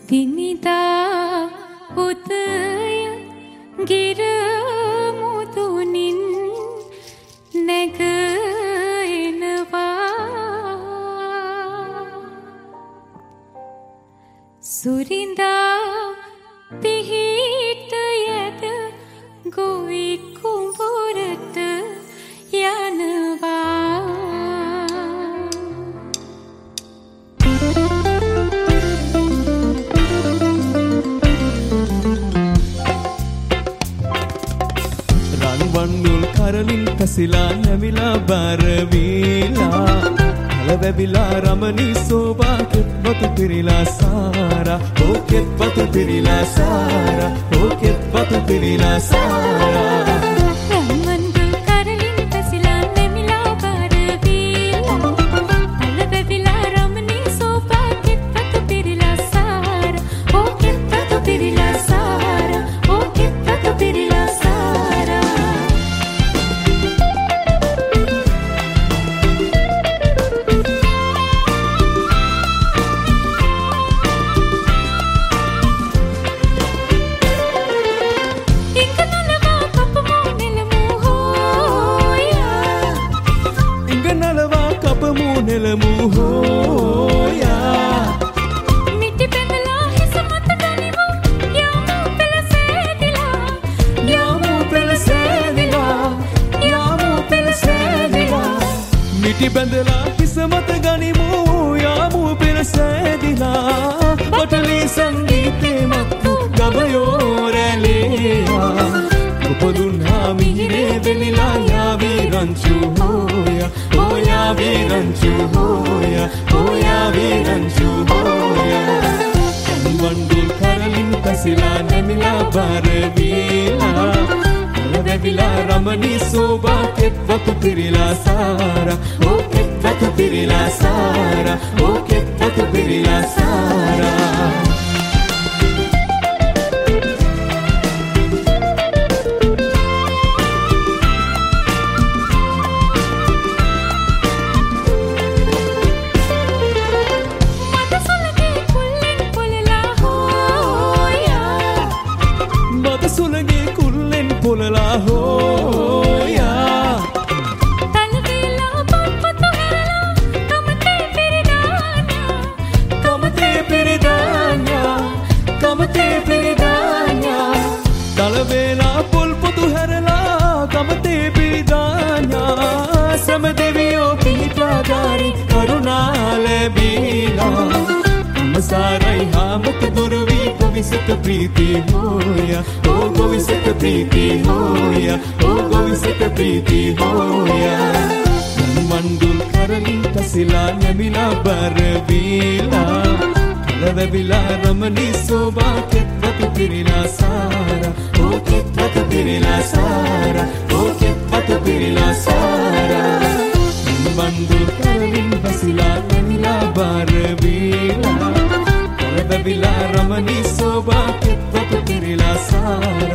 දිනිදා උදය ගිර මුදුනින් නැග එනවා සුරින්දා පිහිට යද ගොවි කුඹුරට යනවා රන්වන්නුල් කරලින් පැසිලා නැමිලා බරවීලා කලවැවිලා රමණී සෝබා කෙත් වතු පිරිලා සාරා ඕ කෙත් වතු පිරිලා සාරා ඕ කෙත් වතු පිරිලා සාරා බැඳලා හිස මත ගනිමු යාමු පෙර සෑදිලා පටලී සංගීතේ මත්තු ගබයෝ රැළේවා උපදුන්හා මිහිරේ වෙලිලා යාවී රංචු හෝයා ඕ යාවී රංචු හෝයා ඕ යාවී රංචු හෝයා වන්දුල් කරලින් පැසිලා නැමිලා බරවීලා කලවැවිලා රමණී සෝබා කෙත් වතු පිරිලා සාරා ඕ කෙත් වතු පිරිලා සාරා ඕ කෙත් වතු පිරිලා සාරා साराई हामत दुर्वी गोविसत प्रीति होया ओ गोविसत प्रीति होया ओ गोविसत प्रीति होया मंडुल करलिन तसिला नमिला बरवीला कलवැවිලා रमणी शोभा කෙත් වතු පිරිලා सारा ओ කෙත් වතු පිරිලා सारा ओ කෙත් වතු පිරිලා सारा मंडुल करलिन तसिලා नमिලා बरवीला कलवැවිලා रमणी शोभा කෙත් වතු පිරිලා सारा